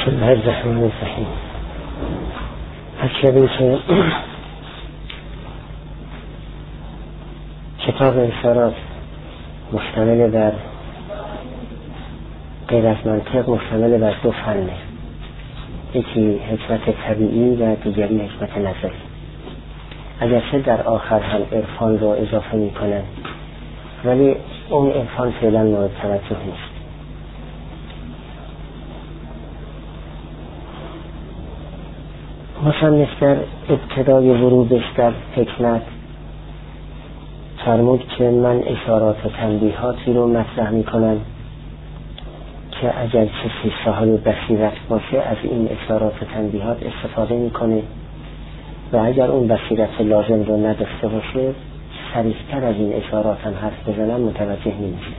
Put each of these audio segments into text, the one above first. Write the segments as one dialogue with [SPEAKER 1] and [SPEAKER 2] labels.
[SPEAKER 1] بسم الله الرحمن الرحیم. از شدیم که کتاب اشارات مشتمل بر غیر از منطق مشتمل بر دو فنه، یکی حکمت طبیعی و دیگری حکمت نظری. اگرچه در آخر هم عرفان رو اضافه می کنن ولی اون عرفان فعلا مورد توجه نیست. مصنف در ابتدای ورودش در حکمت فرمود که من اشارات و تنبیهاتی رو مطرح می کنم که اگر کسی صاحب بصیرت باشه از این اشارات و تنبیهات استفاده میکنه و اگر اون بصیرت لازم رو نداشته باشه صریح‌تر از این اشارات هم حرف بزنن متوجه نمیشه.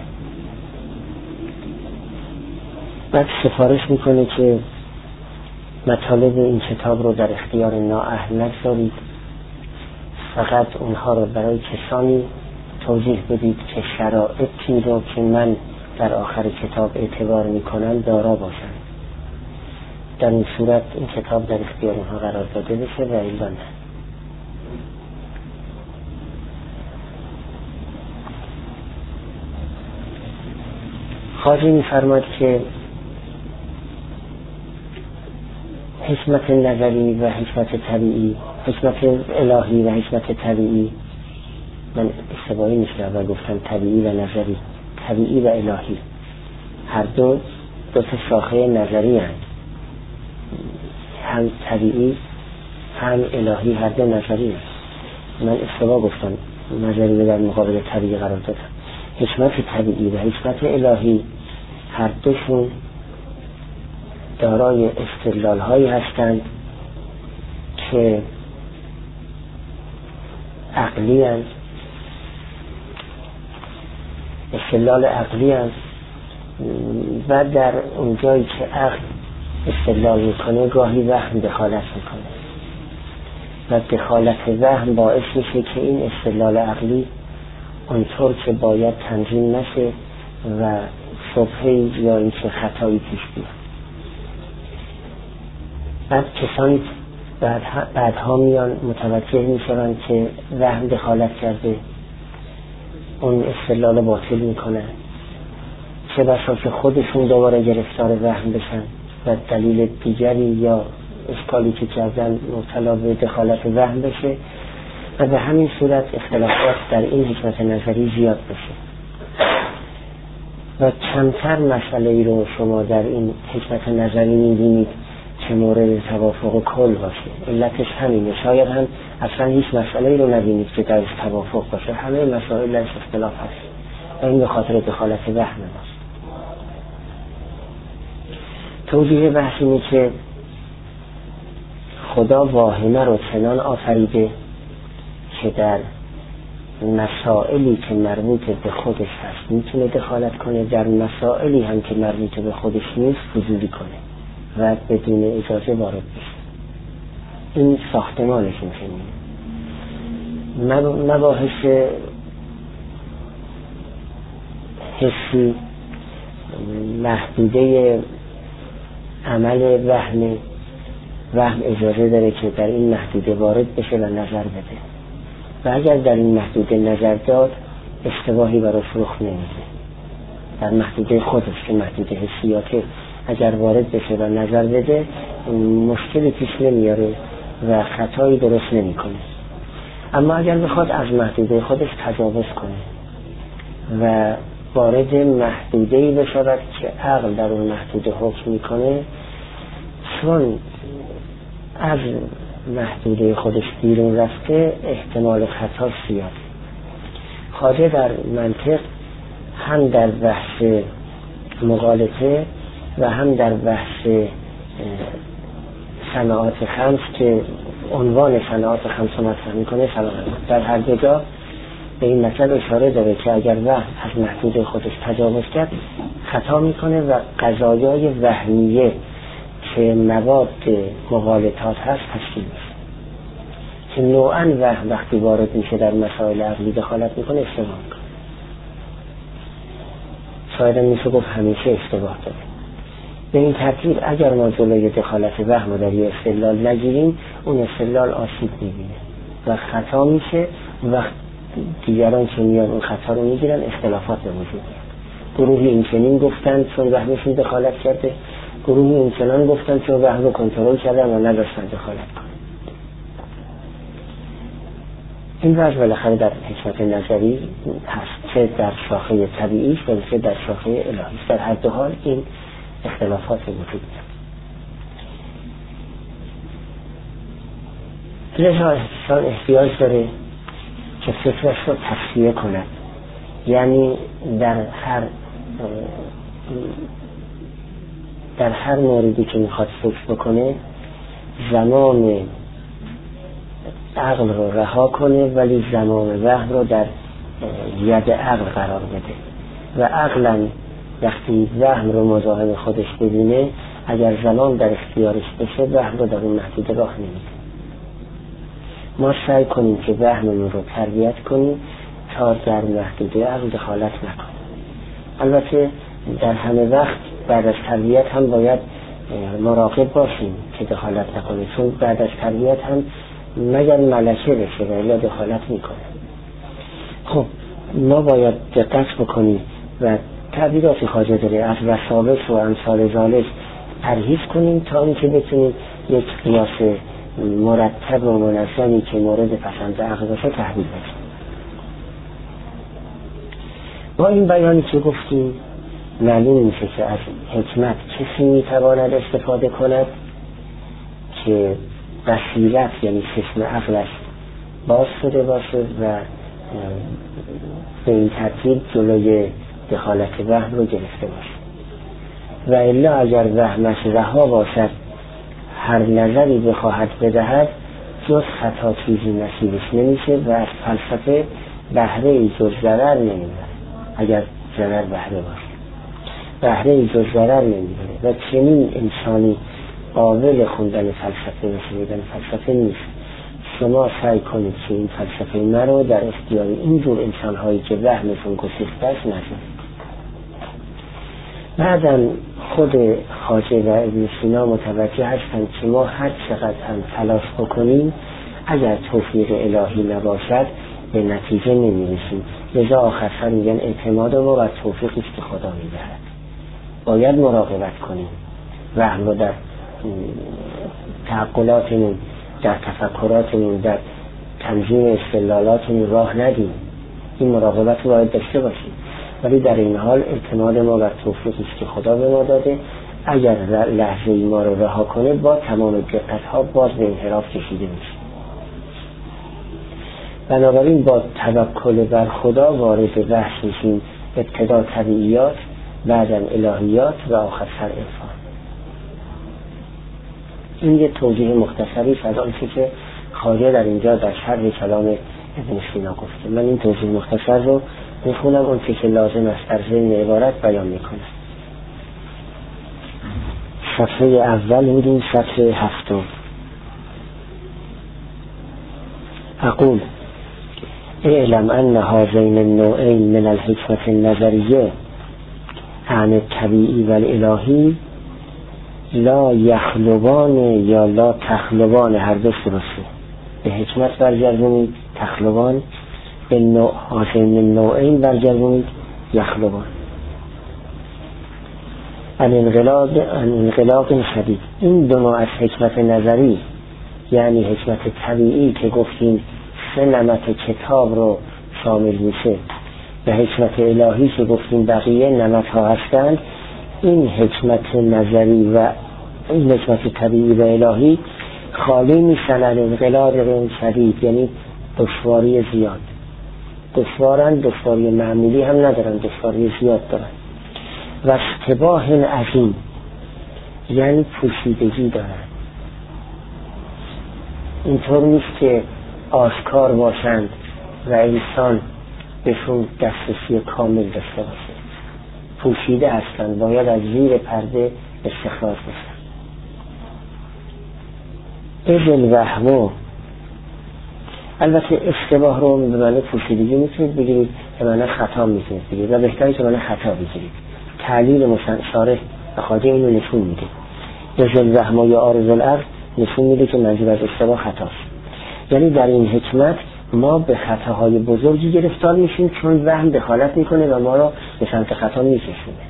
[SPEAKER 1] بعد سفارش میکنه که مطالب این کتاب رو در اختیار نااهل نگذارید، فقط اونها رو برای کسانی توضیح بدید که شرایطی رو که من در آخر کتاب اعتبار میکنم دارا باشن. در این صورت این کتاب در اختیار اونها قرار داده بشه و الا نه. خواجه میفرماد که حکمت نظری و حکمت طبیعی، حکمت الهی و حکمت طبیعی، من اشتباهی میشه و گفتم طبیعی و نظری، طبیعی و الهی هر دو تا شاخه نظری هستند، هم طبیعی هم الهی هر دو نظری هست. من اشتباه گفتم، نظری رو در مقابل طبیعی قرار دادم. حکمت طبیعی و حکمت الهی هر دوشون دارای استدلال هایی هستند که عقلی هستند، استدلال عقلی هستند و در اون جایی که عقل استدلال میکنه گاهی وهم دخالت میکنه و دخالت وهم باعث میشه که این استدلال عقلی اونطور که باید تنظیم نشه و شبهه یا این که خطایی پیش بیاد. بعد کسانی بعدها میان متوجه میشوند که وهم دخالت کرده، اون استدلال باطل میکنن، چه بسا که خودشون دوباره گرفتار وهم بشن و دلیل دیگری یا اشکالی که کردن مبتلا به دخالت وهم بشه و به همین صورت اختلافات در این حکمت نظری زیاد بشه و کمتر مسئله ای رو شما در این حکمت نظری میبینید که مورد توافق کل باشه. علتش همینه، شاید هم اصلا هیچ مسئله ای رو نبینید که درش توافق باشه، همه مسائل درش اختلاف هست و این به خاطر دخالت وهم است. توضیح بحث اینه که خدا واهمه رو چنان آفریده که در مسائلی که مربوط به خودش هست میتونه دخالت کنه، در مسائلی هم که مربوط به خودش نیست فضولی کنه و بدون اجازه وارد بشه. این ساختمانش میشه. مباحث حسی محدوده عمل وهم اجازه داره که در این محدوده وارد بشه و نظر بده و اگر در این محدوده نظر داد اشتباهی براش رخ نمیده. در محدوده خودش که محدوده حسیاته اگر وارد بشه و نظر بده مشکلی پیش نمیاره و خطایی درست نمیکنه. اما اگر بخواد از محدوده خودش تجاوز کنه و وارد محدوده‌ای بشود که عقل در اون محدوده حکم میکنه، چون از محدوده خودش بیرون رفته احتمال خطا زیاد. خواجه در منطق هم در بحث مغالطه و هم در بحث صناعات خمس که عنوان صناعات خمس رو مطرح میکنه در هر دو جا به این مطلب اشاره داره که اگر وهم از محدود خودش تجاوز کرد خطا میکنه و قضایای وهمیه که مواد مغالطات هست تشکیل میشه که نوعا وهم وقتی وارد میشه در مسائل عقلی دخالت میکنه اشتباه میکنه. شاید میشه گفت همیشه اشتباه داره. به این ترتیب اگر ما جلوی دخالت وهم رو در یه استدلال نگیریم، اون استدلال آسیب می‌بینه و خطا میشه و دیگران که میان اون خطا رو میگیرن اختلافات به وجود میاد. گروهی این چنین گفتن چون وهمشون دخالت کرده، گروهی این چنان گفتن چون وهم رو کنترل کردن و نداشتن دخالت کنن. این وجه بالاخره در حکمت نظری هست، چه در شاخه طبیعی است و چه در شاخه الهی است. در هر دو حال این اختلافات وجود میاد. لذا انسان احتیاج داره که فکرش رو تصفیه کند، یعنی در هر موردی که میخواد فکر بکنه زمان عقل رو رها کنه، ولی زمان وهم رو در ید عقل قرار بده و عقلا وقتی وهم رو مزاحم خودش ببینه، اگر زمان در اختیارش بشه وهم رو در اون محدود راه نمیده. ما سعی کنیم که وهممون رو تربیت کنیم تا در محدوده عقل دخالت نکنه. البته در همه وقت بعد از تربیت هم باید مراقب باشیم که دخالت نکنه، چون بعد از تربیت هم مگر ملکه بشه و الا دخالت میکنه. خب ما باید دقت بکنیم و تعبیراتی خواجه داره از وسابق و امثال ذالک پرهیز کنیم تا اینکه بتونیم یک قیاس مرتب و منظمی که مورد پسند عقل باشه تحویل بدیم. با این بیانی که گفتیم معلوم میشه که از حکمت کسی میتواند استفاده کند که بصیرت یعنی چشم عقلش باز شده باشه و به این ترتیب جلوی دخالت وهم رو گرفته باشه، و الا اگر وهمش رها باشد هر نظری بخواهد بدهد جز خطا چیزی نصیبش نمیشه و از فلسفه بهره ای جز ضرر نمیبره. اگر ضرر بهره باشه بهره ای جز ضرر نمیبره و چنین انسانی قابل خوندن فلسفه و شنیدن فلسفه نیست. شما سعی کنید که این فلسفه مرا در اختیار اینجور انسان‌هایی که وهمشون گسسته است نذارید. بعدم خود خواجه و ابن سینا متوجه هستند که ما هر چقدر هم تلاش بکنیم اگر توفیق الهی نباشد به نتیجه نمیرسیم. لذا آخر میگن اعتماد ما بر توفیقی است که خدا میدهد. باید مراقبت کنیم، وهم رو در تعقلاتمون، در تفکراتمون، در تنظیم استدلالاتمون راه ندیم. این مراقبت رو باید داشته باشیم، ولی در این حال اعتماد ما بر توفیقی است که خدا به ما داده. اگر لحظه ای ما رو رها کنه با تمام دقت‌ها باز به انحراف کشیده میشه. بنابراین با توکل بر خدا وارد بحث میشیم، ابتدا طبیعیات، بعدم الهیات و آخر سر عرفان. این یه توضیح مختصری از آنچه که خواجه در اینجا در شرح کلام ابن سینا گفته. من این توضیح مختصر رو میخونم، اون که لازم است در ضمن عبارت بیان میکنم. صفحه اول بودیم، صفحه 7. اقول اعلم ان هذین النوعین من الحکمت النظریه عن الطبیعی و الالهی لا یخلوان یا لا تخلوان، هر دو درسته. به حکمت برگردونید تخلوان، به هذین النوعین برگردونید یخلوان. انقلاب شدید. این دو نوع از حکمت نظری یعنی حکمت طبیعی که گفتیم 3 نمط کتاب رو شامل میشه، به حکمت الهی که گفتیم بقیه نمط ها هستند، این حکمت نظری و این حکمت طبیعی و الهی خالی میشن از انقلاب شدید، یعنی دشواری زیاد. دشوارن، دشواری معمولی هم ندارن، دشواری زیاد دارن. و اشتباه عظیم یعنی پوشیدگی دارن. اینطور نیست که آشکار باشند و انسان بهشون دسترسی کامل داشته باشه. پوشیده هستند، باید از زیر پرده استخراج بشن. ابن وهمو، البته اشتباه رو به معنی پوشیدگی میتونید بگیرید، به معنی خطا میتونید بگیرید و بهتری که معنی خطا بگیرید. تعلیل شارح و خواجه اینو نشون میده. ازل وهم یا عارض العقل نشون میده که منظور از اشتباه خطاست. یعنی در این حکمت ما به خطاهای بزرگی گرفتار میشیم چون وهم دخالت میکنه و ما را به سمت خطا میکشونه.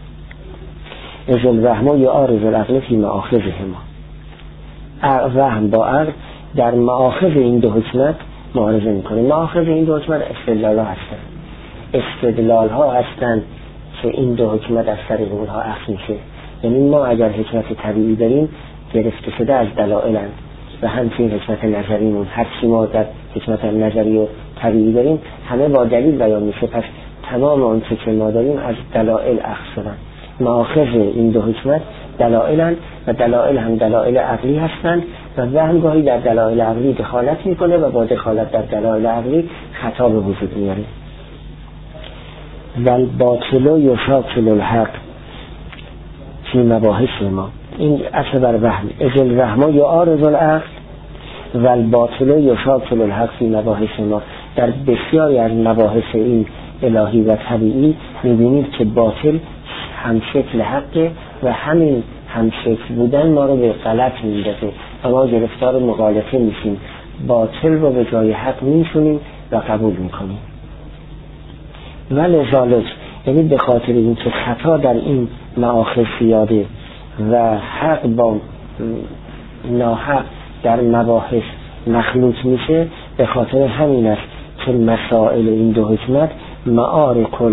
[SPEAKER 1] ازل وهم یا عارض العقل فی مآخذهما، وهم با عقل در مآخذ این دو حکمت معارضه میکنه. مآخذ این دو حکمت استدلال ها هستن، استدلال ها هستن که این دو حکمت از طریق اونها اخذ میشه. یعنی ما اگر حکمت طبیعی داریم گرفته شده از دلائلن و همچنین حکمت نظریمون، هر چی ما در حکمت نظری و طبیعی داریم همه با دلیل بیان میشه، پس تمام اون که ما داریم از دلائل اخذ شدن. مآخذ این دو حکمت دلائلن و دلائل هم دلائل عقلی هستند و وهمگاهی در دلائل عقلی دخالت میکنه و با دخالت در دلائل عقلی خطا به وجود میاره. والباطل یشاکل الحق فی مباحث ما، این اصل بر وهم. ازل وهم یا عارض العقل والباطل یشاکل الحق فی مباحث ما، در بسیاری از مباحث این الهی و طبیعی میبینید که باطل هم شکل حقه و همین هم شکل بودن ما رو به غلط میندازه و ما گرفتار مغالطه میشیم، باطل رو به جای حق میشونیم و قبول میکنیم. ولذالک، یعنی به خاطر این که خطا در این مآخذ زیاده و حق با ناحق در مباحث مخلوط میشه، به خاطر همین است که مسائل این دو حکمت معارک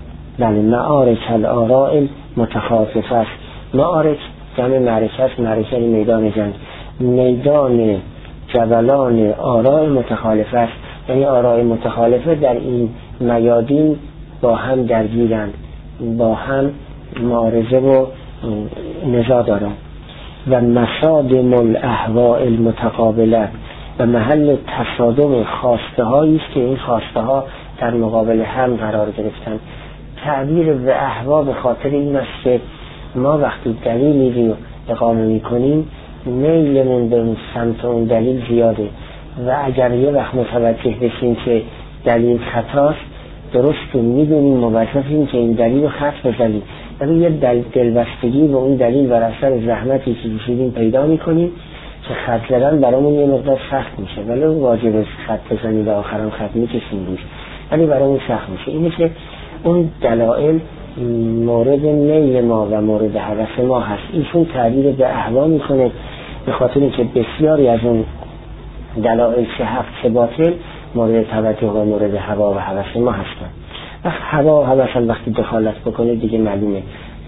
[SPEAKER 1] الآراء متخاصفه است. معارک جمع معرکه است، معرکه میدان جنگ، میدان جبلان آراء متخالفه است، یعنی آراء متخالفه در این میادین با هم درگیرند، با هم معارضه و نزاع دارند. و مصادم الاهواء المتقابله، و محل تصادم خواسته هایی است که این خواسته ها در مقابل هم قرار گرفتند. تعبیر به اهوا به خاطر این است که ما وقتی دلیلی رو اقامه میکنیم میلمون به سمت اون دلیل زیاده و اگر یه وقت متوجه بشیم که دلیل خطاست، درست میدونیم موظفیم که این دلیل رو خط بزنیم، ولی یه دلبستگی به اون دلیل بر اثر زحمتی که کشیدیم پیدا میکنیم که خط زدن برامون یه مقدار سخت میشه، ولی واجب خط بزنیم و آخرام خط میکشیم روش، ولی برامون سخت میشه. اینه که اون دلائل مورد میل ما و مورد هوس ما هست. ایشون تعبیر به اهوا میکنه به خاطر اینکه بسیاری از اون دلائل چه حق چه باطل مورد توجه و مورد هوا و هوس ما هستن. هوا و هوس هم وقتی دخالت بکنه دیگه معلومه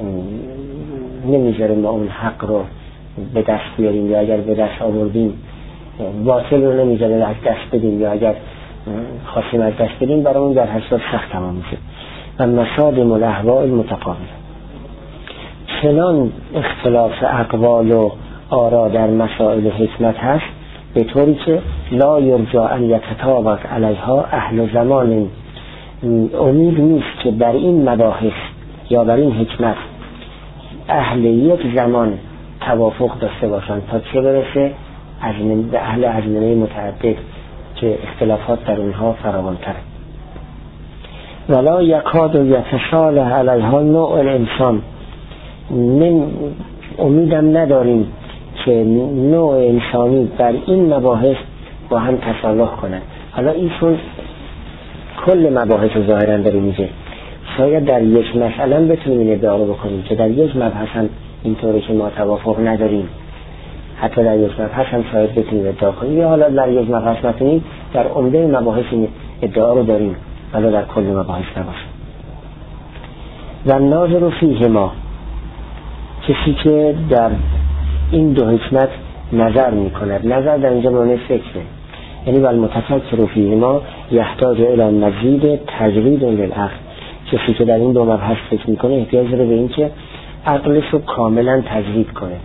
[SPEAKER 1] نمیذاره ما اون حق رو به دست بیاریم، یا اگر به دست آوردیم باطل رو نمیذاره از دست بدیم، یا اگر خواستیم از دست بدیم برامون در هر صورت سخت تمام میشه. و مصادم الاهواء المتقابله، چنان اختلاف اقوال و آرا در مسائل حکمت هست به طوری که لا یرجى ان یتطابق علیها اهل زمان، امید نیست که بر این مباحث یا بر این حکمت اهل یک زمان توافق داشته باشند تا چه برسه به اهل ازمنه متعدد که اختلافات در اونها فراوان تره. ولا یکاد و یتصالح علیها نوع الانسان، امیدم نداریم که نوع انسانی بر این مباحث با هم تصالح کنند. حالا ایشون کل مباحث ظاهرا داره میگه، شاید در یک مسئله بتونیم ادعا بکنیم که در یک مبحث هم اینطوری که ما توافق نداریم، حتی در یک مبحث هم شاید بتونیم ادعا کنیم، یا حالا در یک مبحث نتونیم در عمده مباحث ادعا رو داریم ولی در کل مباحث نباشه. و ناظر فیهما، کسی که در این دو حکمت نظر میکند، نظر در اینجا معنی فکره، یعنی والمتفکر فیهما یحتاج الی مزید تجرید للعقل، کسی که در این دو مبحث فکر میکنه احتیاج داره به این که عقلش رو کاملا تجرید کنه.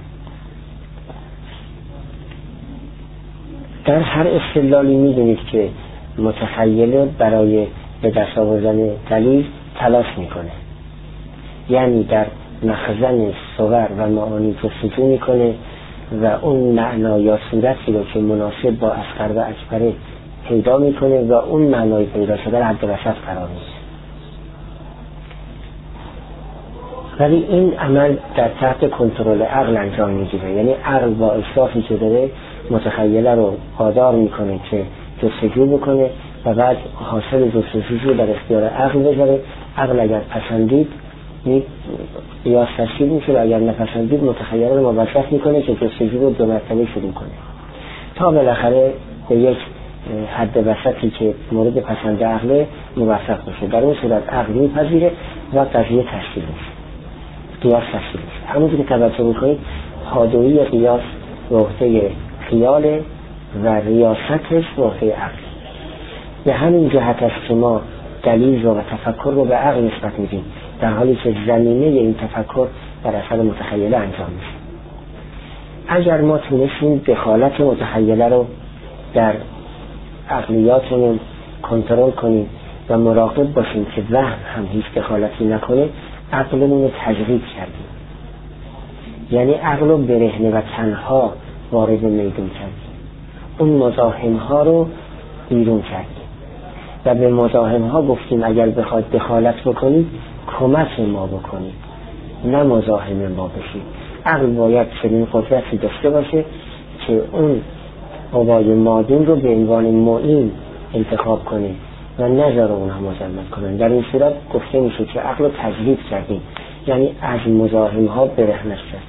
[SPEAKER 1] در هر استدلالی میدونید که متخیله برای به دست آوردن دلیل تلاش میکنه، یعنی در مخزن صور و معانی جستجو میکنه و اون معنا یا صورتی رو که مناسب با اصغر و اکبر پیدا میکنه و اون معنای پیدا شده حد وسط قرار میده. ولی این عمل در تحت کنترل عقل انجام میگیره. یعنی عقل با اشرافی که داره متخیله رو قادر میکنه که جستجو بکنه و بعد حاصل جستجو در اختیار عقل بذاره. عقل اگر پسندید قیاس تشکیل میشه و اگر نپسندید متخیله رو موظف میکنه که جستجو رو 2 مرتبه شروع کنه تا بالاخره به یک حد وسطی که مورد پسند عقل موفق بشه. در اون صورت عقل میپذیره و قضیه تشکیل میشه، قیاس تشکیل میشه. همونجور که توجه میکنید حادویی قیاس به عهده خیال و ریاستش به عهده عقل. به همین جهت است که ما دلیل رو و تفکر رو به عقل نسبت میدیم، در حالی که زمینه این تفکر در اثر متخیله انجام میشه. اگر ما تونستیم دخالت متخیله رو در عقلیاتمون کنترل کنیم و مراقب باشیم که وهم هم هیچ دخالتی نکنه، عقلمون رو تجرید کردیم. یعنی عقل رو برهنه و تنها وارد میدون کردیم، اون مزاحم ها رو بیرون کردیم و به مزاحم ها گفتیم اگر بخواد دخالت بکنید کمک ما بکنید، نه مزاحم ما بشید. عقل باید چنین قدرتی داشته باشه که اون قوای مادون رو به عنوان معین انتخاب کنه و نظر اونها مزمت کنن. در این صورت گفته میشه که عقل رو تجرید کردیم، یعنی از مزاحم ها برهنه شد.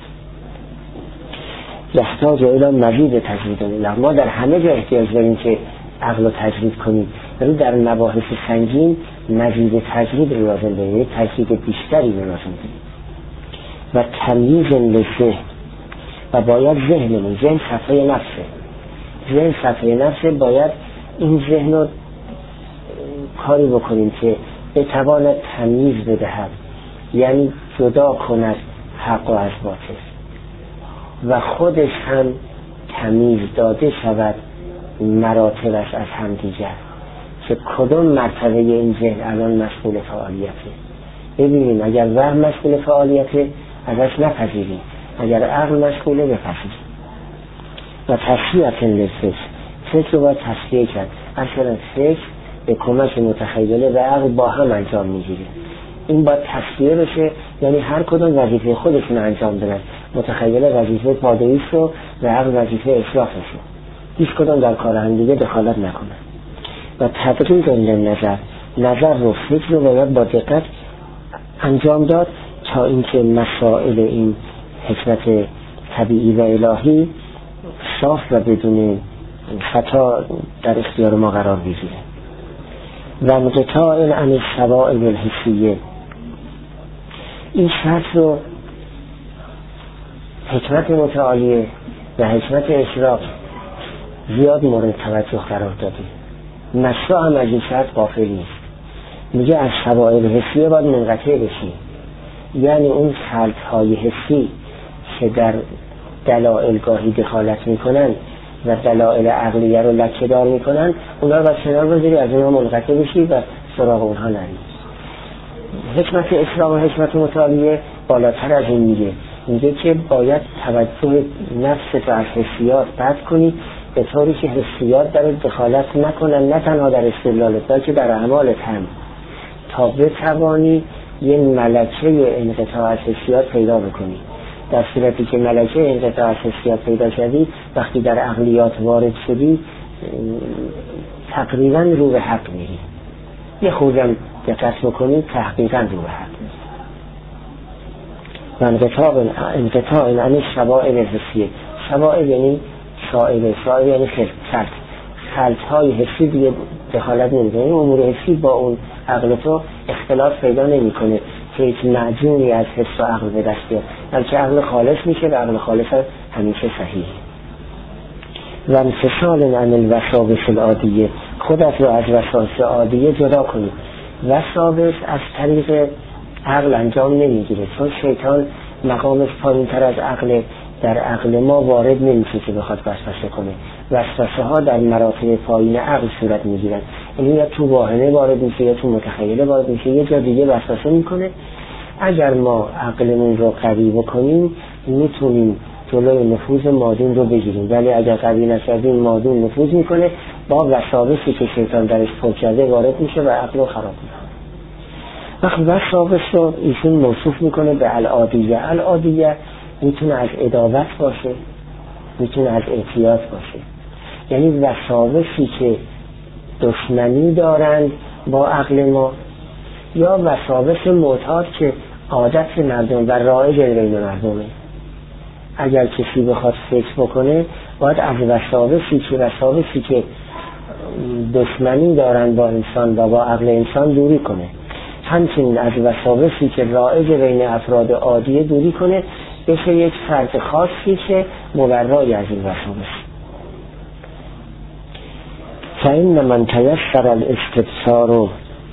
[SPEAKER 1] یحتاج الی مزید تجرید. ما در همه جا احتیاج داریم که عقل رو تجرید کنیم، ولی در مباحث سنگین مزید تجرید رو لازم داریم، تجرید بیشتری رو لازم داریم. و تمییز لذهن، و باید ذهنمون، ذهن صفحه نفسه، ذهن صفحه نفسه، باید این ذهن رو کاری بکنیم که بتواند تمییز بدهد، یعنی جدا کند حق و از باطل و خودش هم تمییز داده شود مراتبش از همدیگر، که کدوم مرتبه این ذهن الان مسئول فعالیته. ببینیم اگر وهم مسئول فعالیته ازش نپذیریم، اگر عقل مسئوله بپذیریم. و تصفیه للفکر، فکر رو باید تصفیه کرد. اصلا فکر به کمک متخیله و عقل با هم انجام میگیره. این باید تصفیه بشه، یعنی هر کدوم وظیفه خودشون انجام بدن. متخیله وظیفه پادویش رو و عقل وظیفه اصلاحش رو. هیچ کدوم در کار هم دیگه دخالت نکنن. و تدقیق نظر، نظر رو، فکر رو باید با دقت انجام داد تا اینکه مسائل این حکمت طبیعی و الهی صاف و بدون خطا در اختیار ما قرار بگیره. و انقطاع عن الشوائب الحسیه، این شرط رو حکمت متعالیه و حکمت اشراق زیاد مورد توجه قرار داده. مشروع هم از این شرط غافل نیست. میگه از شوائب حسیه باید منقطع بشی، یعنی اون خلطهای حسی که در دلائل گاهی دخالت میکنن و دلائل عقلیه رو لکه‌دار میکنن، اونا رو باید کنار بذاری، از اونها منقطع بشی و سراغ اونها نری. حکمت اسلام و حکمت متعالیه بالاتر از این میگه که باید توجه نفس تو از حسیات قطع کنی، به طوری که حسیات در دخالت نکنن، نه تنها در استدلالت بلکه در اعمالت هم، تا بتوانی یه ملکه انقطاع از حسیات پیدا بکنی. در صورتی که ملکه انقطاع از حسیات پیدا شدی، وقتی در عقلیات وارد شدی تقریبا رو به حق میری. یه خودم دقت بکنی تحقیقا رو به حق میری. و انقطاع عن شوائب الحسیه، شوائب یعنی شائب یعنی خلطهای حسی دیگه دخالت نمیکنه. این امور حسی با اون عقل تو اختلاف پیدا نمیکنه که هیچ معجونی از حس و عقل به دست بیاد، بلکه عقل خالص میشه و عقل خالص همیشه صحیح. و انفصال عن الوساوس العادیه، خودت رو از وسواس عادیه جدا کنید. وسواس از طریق عقل انجام نمیگیره، چون شیطان مقامش پایین تر از عقل، در عقل ما وارد نمیشه که بخواد وسوسه کنه. وسوسه ها در مراتب پایین عقل صورت میگیرن، یعنی یا تو واهمه وارد میشه یا تو متخیله وارد میشه، یه جا دیگه وسوسه میکنه. اگر ما عقلمون رو قوی بکنیم میتونیم جلوی نفوذ مادون رو بگیریم، ولی اگر قوی نشدیم مادون نفوذ میکنه، با وساوسی که شیطان درش پر کرده وارد میشه و عقل رو خراب میکنه. وقتی وساوس رو ایشون موصوف میکنه به العادیه. العادیه میتونه از عداوت باشه، میتونه از اعتیاد باشه، یعنی وساوسی که دشمنی دارند با عقل ما، یا وساوس معتاد که عادت مردم و رایج بین مردمه. اگر کسی بخواد فکر بکنه باید از وساوسی که دشمنی دارند با انسان و با عقل انسان دوری کنه، همچنین از وساوسی که رایج بین افراد عادیه دوری کنه، بشه یک فرد خاصی که مبرای از این وساوس. فإن من تيسر الاستبصار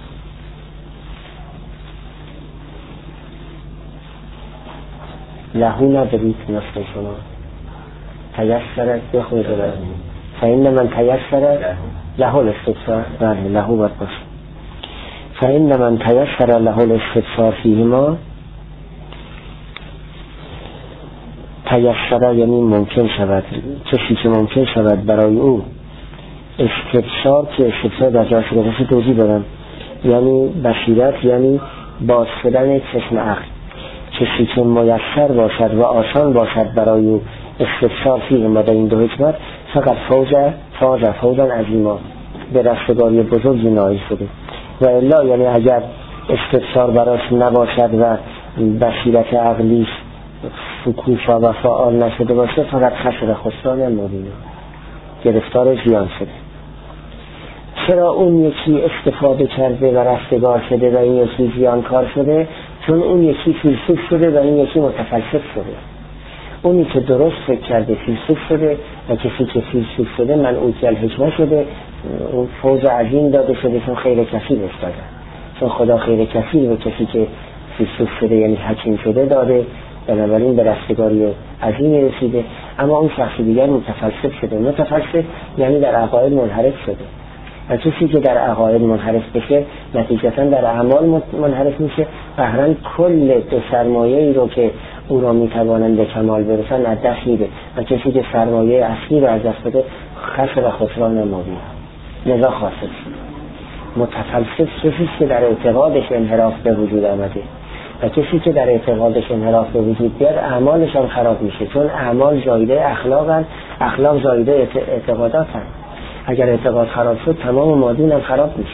[SPEAKER 1] له ندارید نسخه شما تیسر بخوید فإن من تيسر له الاستبصار، بله له باید باشه. فإن من تيسر له الاستبصار فیهما، تیسر یعنی ممکن شود، کسی که ممکن شود برای او استبصار، که استبصار در جاش گذاشته توضیح دارم، یعنی بصیرت، یعنی باز شدن چشم عقل. کسی که میسر باشد و آسان باشد برای او استبصار فیهما در این دو حکمت، فقط فوزا عظیما، به رستگاری بزرگی نائل شده. و الا یعنی اگر استبصار براش نباشد و بصیرت عقلیش شکوفا و فعال نشده باشه، فقط خسر خسران مبینا، گرفتار زیان شده. چرا اون یکی استفاده کرده و رستگار شده و این یکی زیانکار شده؟ چون اون یکی فیلسوف شده و این یکی متفلسف شده. اونی که درست فکر کرده فیلسوف شده و کسی که فیلسوف شده من اوتیل حکمه شده، اون فوز عظیم داده شده، چون خیر کثیر استاده، چون خدا خیر کثیر به کسی که فیلسوف شده یعنی حکیم شده داده، بنابراین به رستگاری عظیمی رسیده. اما اون شخص دیگر متفلسف شده. متفلسف یعنی در عقاید منحرف شده، و کسی که در عقاید منحرف بشه نتیجتا در اعمال منحرف میشه و هران کل دو سرمایه‌ای رو که او را میتوانند به کمال برسن از دست میده، و کسی که سرمایه اصلی رو از دست بده خسر و خسران مبین، لذا خاسر شد. متفلسف کسی که در اعتقادش انحراف به وجود آمده، و کسی که در اعتقادش انحراف به وجود بیاد اعمالش هم خراب میشه، چون اعمال زایده اخلاقن، اخلاق زایده اعتقاداتن. اگر اعتقاد خراب شد تمام مادین هم خراب میشه.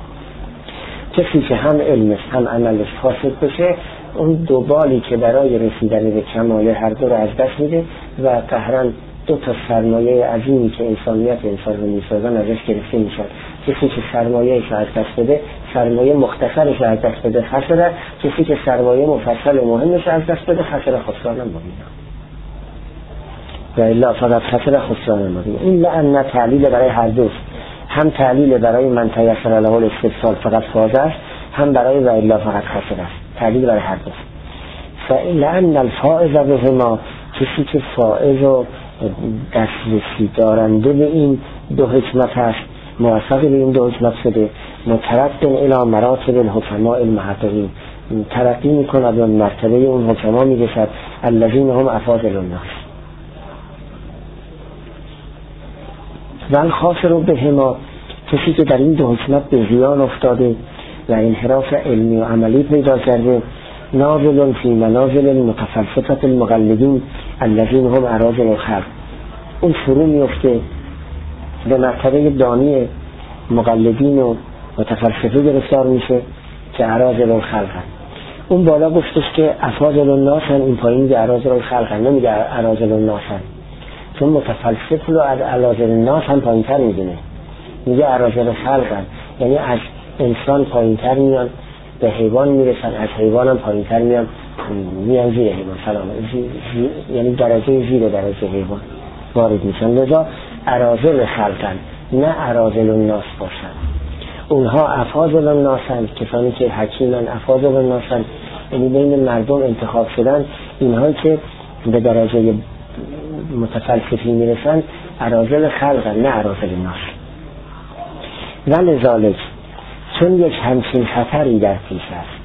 [SPEAKER 1] کسی که هم علمش هم عملش فاسد بشه، اون دو بالی که برای رسیدن به کمال هر دو رو از دست میده و قهرن دو تا سرمایه عظیمی که انسانیت انسان رو میسازن ازش گرفته میشن. کسی که سرمایه‌اش رو از دست بده، سرمایه مختصرش رو از دست بده خسره، کسی که سرمایه مفصل و مهمش رو از دست بده خسره خسران مبینا، و الا فقط خسره خسران مبینا. این لعن تعلیل برای هر دوست، هم تعلیل برای من تیسر له الاستبصار فقط فاز است، هم برای و الا فقط خسره است، تعلیل برای هر دوست. فلعن الفائز بهما، کسی که فائز و دسترسی دارنده به این دو حکمت هست، موفق به این دو حکمت شده، مترقی الی مراتب الحکماء المحققین، ترقی میکند و مرتبه اون حکما میرسد، الذین هم افاضل الناس. و الخاسر بهما، کسی که در این دو حکمت به زیان افتاده و انحراف علمی و عملی پیدا کرده، نازل فی منازل المتفلسفه المقلدین الذین هم اراذل الخلق، اون فرو میفته به مرتبه دانی مقلدین و متفلسفه گرفتار میشه که اراذل الخلق هست. اون بالا گفتش که افاضل الناس هست، این پایین میگه اراذل الخلق هست، نمیگه اراذل الناس هست، چون متفلسف رو از اراذل الناس هم پایین تر میدونه، میگه اراذل الخلق هست، یعنی از انسان پایین تر میان به حیوان میرسن، از حیوان هم پایین تر میان زیر حیوان، یعنی درجه زیر درجه حیوان وارد میشن. لذا اراذل خلقن، نه اراذل الناس باشن. اونها افاضل الناس هستند، کسانی که حکیمن افاضل الناس هستند، یعنی بین مردم انتخاب شدن. اینهایی که به درجه متفلسفی میرسن اراذل خلقن، نه اراذل الناس. ولذالک، چون یک همچین خطری در پیش است،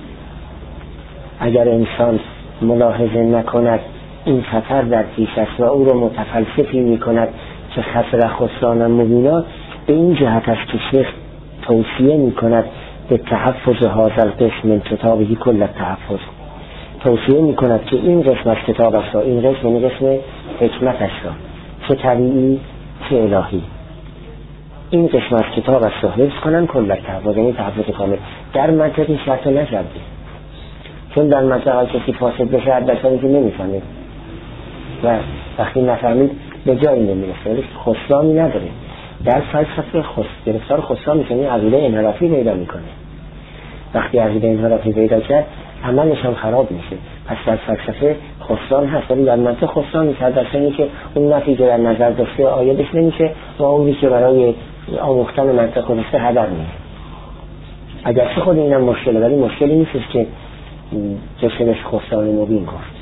[SPEAKER 1] اگر انسان ملاحظه نکند این خطر در پیش است و او رو متفلسفی میکند که خسر خسران مبینا، به این جهت است که شیخ توصیه میکند به تحفظ هذا القسم من کتابه کل التحفظ، توصیه می کند که این قسم از کتاب است، این قسم یعنی قسم حکمتش را، چه طبیعی چه الهی، این قسم از کتاب است را حفظ کنن کل التحفظ، یعنی تحفظ کامل. در منطقی شرط نشردی، چون در منطقه کسی فاسد بشه حدثانی که نمیفهمه و وقتی نفهمید به جایی نمیرسه، ولی خسرامی نداره. در فلسفه گرفتار خسران میکنه، عقیده انحرافی پیدا میکنه. وقتی عقیده انحرافی پیدا کرد عملش هم خراب میشه. پس در فلسفه خسران هست، ولی در منطق خسران میشه، در سنی که اون نفی که در نظر داشته آیدش نمیشه و اونی که برای آموختن منطق خودسته هدر میشه. اگرچه خود اینم مشکله، ولی مشکلی نیست که جسمش خسران مبین گفت.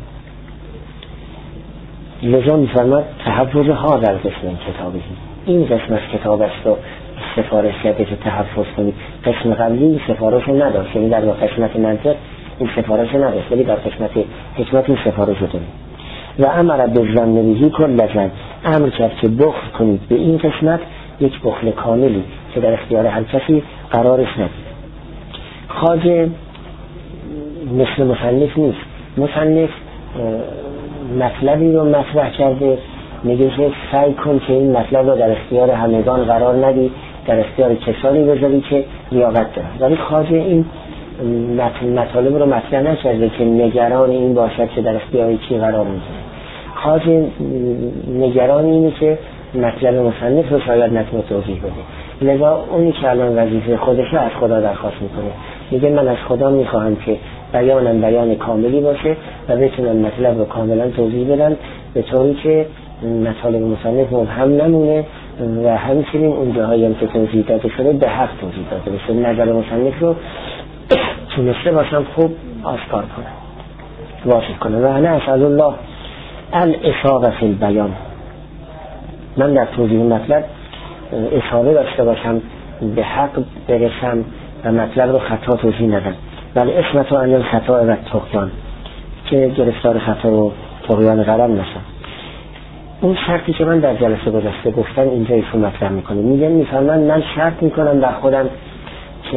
[SPEAKER 1] لذا میفرماد تحفظ ها در قسم کتابی، این قسم از کتاب است و سفارش کرده که تحفظ کنید. قسم قبلی سفارش نداشت، یعنی در قسمت منطق این سفارش نداشت، ولی در قسمت حکمت این سفارش داره. و امر بالظن به کل زن، امر کرد که بخل کنید به این قسمت یک بخل کاملی که در اختیار هر کسی قرارش ندید. خواجه مثل مصنف نیست. مصنف مطلبی رو مطرح کرده، میگه که سعی کن که این مطلب رو در اختیار همگان قرار ندی، در اختیار کسانی بذاری که لیاقت دارن. ولی خواجه این مطالب رو مطرح نکرده که نگران این باشد که در اختیار کی قرار میده. خواجه نگران اینه که مطلب مصنف رو شاید نتونه توضیح بده. لذا اونی که الان وظیفه خودشه از خدا درخواست میکنه، میگه من از خدا میخواهم که بیانم بیان کاملی باشه و بتونم مطلب رو کاملا توضیح بدم به طوری که مطالب مصنف مبهم نمونه و همچنین اون جاهایی هم که توضیح داده شده به حق توضیح داده بشه. نظر مصنف رو تونسته باشم خوب آشکار کنم، واضح کنم. و انا اسأل الله الإصابة فی البیان، من در توضیح مطلب اصابه داشته باشم، به حق برسم و مطلب رو خطا توضیح ندم. ولی اسمت و انجام خطا و طغیان، که گرفتار خطا و طغیان قلم نشم. اون شرطی که من در جلسه گذشته گفتم اینجا ایشون مطرح میکنه، میفهمن من شرط میکنم در خودم که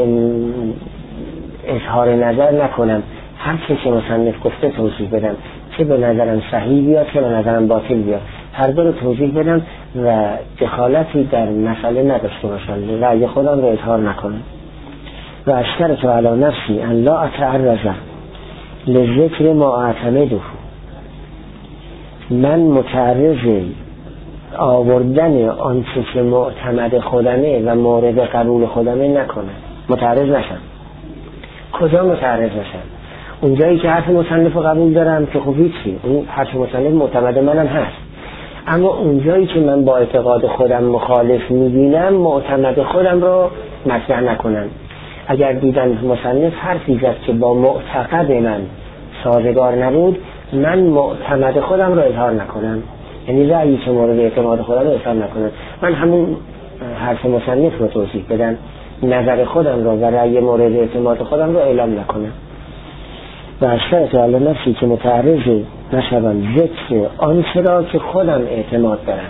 [SPEAKER 1] اظهار نظر نکنم، هر چه که مصنف گفته توضیح بدم، چه به نظرم صحیح بیاد چه به نظرم باطل بیاد، هر دو رو توضیح بدم و دخالتی در مسئله نداشته باشم، رأی خودم رو اظهار نکنم. و اشترط علی نفسی ان لا اتعرض لذکر ما اعتمده، من متعرض آوردن آنچه که معتمد خودمه و مورد قبول خودمه نکنم، متعرض نشم. کجا متعرض نشم؟ اونجایی که حرف مصنف رو قبول دارم که خب هیچی، اون حرف مصنف معتمد منم هست، اما اونجایی که من با اعتقاد خودم مخالف میبینم معتمد خودم رو مطرح نکنم. اگر دیدن مصنف حرفی زد که با معتقد من سازگار نبود، من معتمد خودم رو اظهار نکنم، یعنی رأیی که مورد اعتماد خودم رو اظهار نکنم، من همون حرف مصنف رو توضیح بدم، نظر خودم رو و رأی مورد اعتماد خودم رو اعلام نکنم. و اشترط علی نفسی که متعرض نشوم ذکر آنچه را که خودم اعتماد دارم،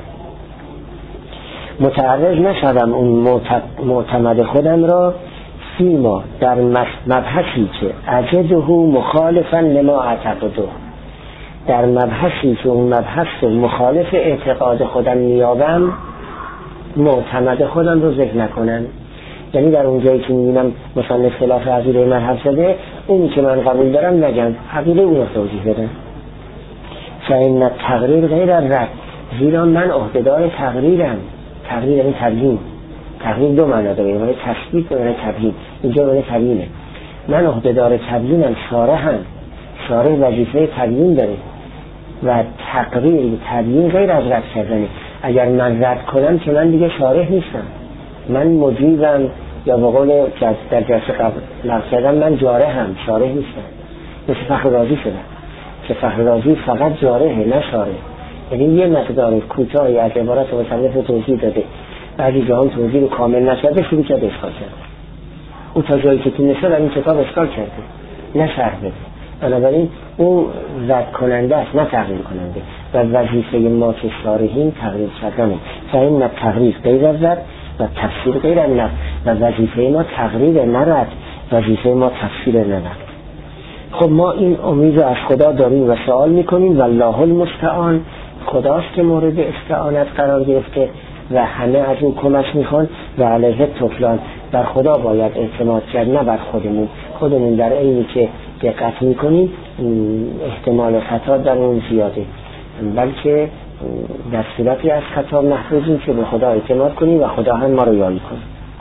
[SPEAKER 1] متعرض نشوم اون معتمد خودم را فیما در مبحثی که اجده مخالفا لما اعتقده، در مبحثی که اون مبحث مخالف اعتقاد خودم میابم معتمد خودم رو ذکر نکنم. یعنی در اون جایی که میبینم مثلا خلاف عقیده من حرف زده، اونی که من قبول دارم نگم، عقیده اون رو توضیح بدم. فإن تقریر غیر الرد، زیرا من عهدهدار تقریرم. تقریر یعنی تبیین. تقریر دو معنی داره، یعنی تثبیت و تبیین. اینجا معنی تبیینه. من عهدهدار تبیینم، شارحم. شارح وظیفه تبیین داره و تقریر تبیین غیر از رد کردنه. اگر من رد کنم که من دیگه شارح نیستم، من مجیبم، یا به قول در جلسه قبل کردم من جارحم، شارح نیستم. مثل فخر رازی شدم که فخر رازی فقط جارحه نه شارح، یعنی یه مقدار کوتاهی از عبارت مصنف رو توضیح داده، بعضی جاها توضیح رو کامل نشده شروع کرده اشکال کرده. او تا جایی که تونسته در این کتاب اشکال کرده، نه شرح بده. بنابراین اون رد کننده است نه تقریر کننده، و وظیفه ما که شارحین تقریر کردنه. فإن التقریر غیر از رد و تفسیر غیر النفس و وظیفه ما تقریر نرد، وظیفه ما تفسیر نرد. خب ما این امید از خدا داریم و سوال میکنیم و الله المستعان، خداست که مورد استعانت قرار گرفته و همه از اون کمک میخوان و علیه طفلان، بر خدا باید اعتماد کرد نه بر خودمون در عینی که دقت میکنیم احتمال خطا در اون زیاده، بلکه در صورتی از خطا محفوظیم که به خدا اعتماد کنیم و خدا هم ما رو یاری کنه.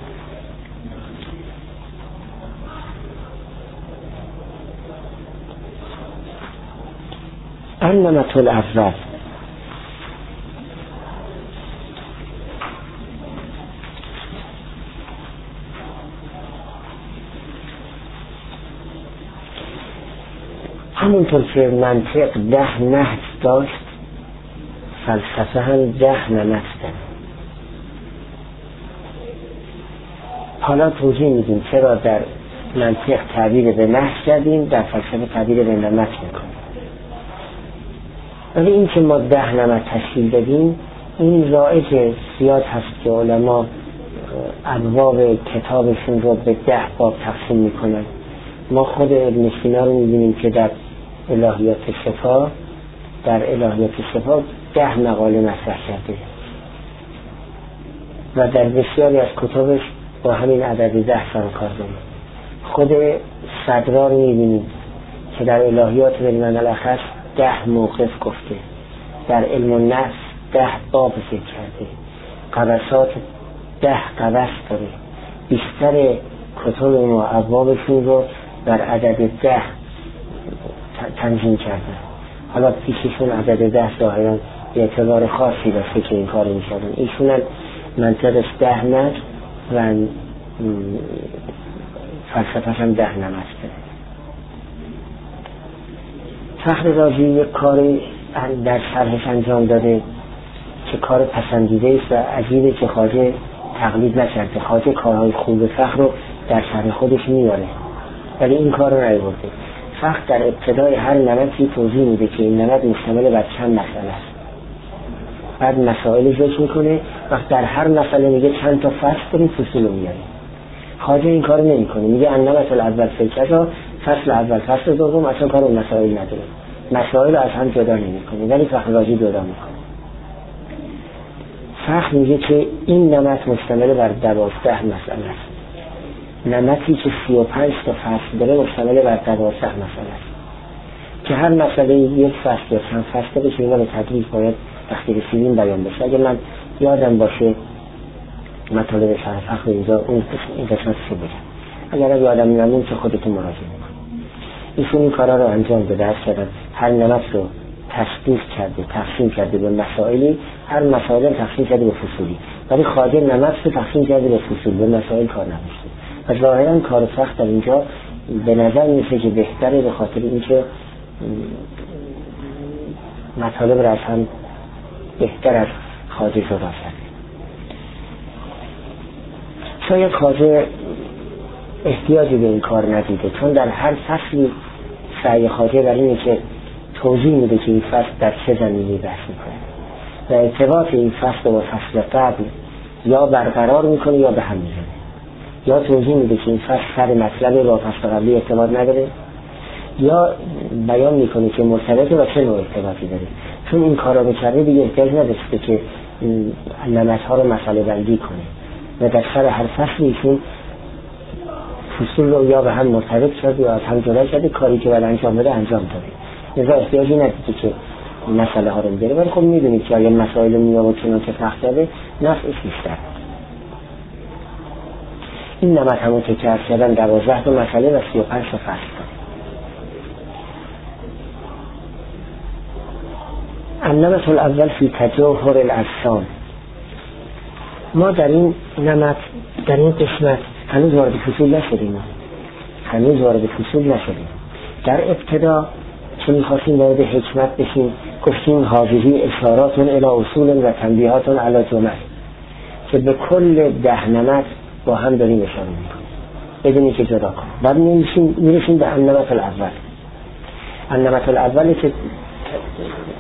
[SPEAKER 1] النمط الاول، همونطور که منطق 10 نهج داشت، فلسفه هم 10 نمط داشت. حالا توضیح میدیم چرا در منطق تعبیر به نهج کردیم، در فلسفه تعبیر به نمط میکنیم. ولی این که ما 10 نمط تشکیل دادیم این رایج زیاد هست که علما ابواب کتابشون رو به 10 باب تقسیم میکنن. ما خود ابن سینا رو میبینیم که در الهیات صفات 10 مقاله مطرح کرده و در بسیاری از کتابش با همین عدد 10 سر کار داره. خود صدرا رو میبینیم که در الهیات بالمعنی الاخص 10 موقف گفته، در علم النفس 10 باب ذکر کرده، قبسات 10 قبس داره. بیشتر کتب ما ابوابشون رو بر عدد 10 تنظیم کرده. حالا پیششون عدد 10 ظاهرا به اعتبار خاصی داشته که این کار می‌کردن. ایشون هم منطقش 10 نمط و فلسفه‌ش هم 10 نمط داره. فخر رازی یک کاری در شرحش انجام داده که کار پسندیده است و عجیبه که خواجه تقلید نکرده. خواجه کارهای خوب فخر رو در شرح خودش میاره ولی این کار رو نیاورده. فخر در ابتدای هر نمطی توضیح میده که این نمط مشتمل بر چند مسئله است، بعد مسائل ذکر میکنه و در هر مسئله میگه چند تا فصل داریم فصول رو میاره. خواجه این کار نمیکنه، میگه النمط الاول فکرها، فصل اول فصل دوم، اصلا کار اون مسائل نداره، مسائل از هم جدا نمیکنه، ولی فخر رازی جدا میکنه. فخر میگه که این نمط مشتمل بر 12 مسئله است. نمطی که 35 تا فصل داره مشتمل بر 12 مسئله است که هر مسئله یک فصل یا چند فصل بشه. اینا به تدریج باید وقتی رسیدیم بیان بشه. اگه من یادم باشه مطالب شرح فخر اینجا این قسمت شو بگم، اگر یادم نمون که خودتون مراجعه میکنم. ایشون این کارا رو انجام داده است کردن، هر نمط رو تصدیق کرده، تقسیم کرده به مسائلی، هر مسائل تقسیم کرده به فصولی، ولی خواجه نمط رو تقسیم کرده به فصول، به مسائل کار نداشته. و ظاهرا کار سخت در اینجا به نظر میسه که بهتره، به خاطر اینکه مطالب را از هم بهتر از خواجه جدا کرده. شاید خواجه احتیاجی به این کار ندیده، چون در هر فصلی سعی خواجه در اینه که توضیح میده که این فصل در چه زمینی بحث میکنه و ارتباط این فصل با فصل قبل یا برقرار میکنه یا به هم میزنه، یا توضیح میده که این فصل سر مطلب با فصل قبلی ارتباط نداره، یا بیان میکنه که مرتبطه و چه نوع ارتباطی داره. چون این کارا بکرده دیگه احتیاج نداشته که نمط‌ها رو مسئله بندی کنه و در سر هر فصل ایشون فصول رو یا به هم مرتبط کرده یا از هم جدا کرده، کاری که باید انجام بده انجام داده. لذا احتیاجی ندیده که مسئله ها رو می‌داره. ولی خب میدونید که اگر مسائل رو می‌آورد چنان که فخر کرده نفعش بیشتر. این نمط همون که عرض کردن 12 تا مسئله و 35 تا فصل داره. النمط الاول فی تجوهر الاجسام. ما در این نمط، در این قسمت هنوز وارد فصول نشدیم. در ابتدا که می‌خواستیم وارد حکمت بشیم گفتیم هذه اشارات الی اصول و تنبیهات علی جمل، که به کل 10 نمط با هم داریم اشاره میکنیم بدونی که جدا کنیم. بعد میرسیم به النمط الاول. النمط الاولی که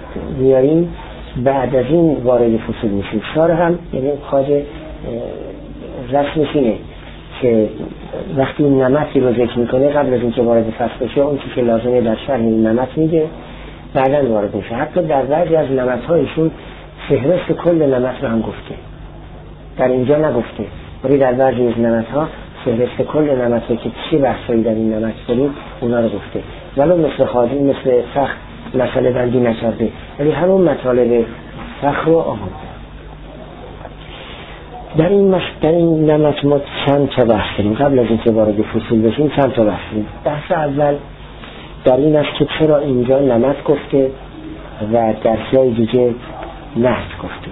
[SPEAKER 1] میاریم بعد از این وارد فصول میشیم. شارح هم یعنی خواجه رسمش اینه که وقتی این نمطی رو ذکر میکنه قبل از اینکه وارد فصل بشه اون که لازمه در شرح این نمط میگه، بعداً وارد میشه. حتی در بعضی از نمط‌هایشون فهرست کل نمط رو هم گفته، در اینجا نگفته، ولی در بعضی از نمط‌ها فهرست کل نمط رو که چه بحثایی در این نمط داریم اونا رو گفته. ولو مثل خادی مثل فخ مسئله بندی نکرده، ولی همون مطالب فخ رو آورده. در این نمط ما چند تا بحث داریم. قبل از اینکه وارد فصول بشیم چند تا بحث داریم. بحث اول در این است که چرا اینجا نمط گفته و در جای دیگه نحت گفته.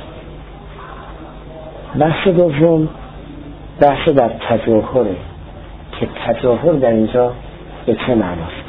[SPEAKER 1] بحث دوم بحث در تجاهره که تجاهر در اینجا به چه معناست.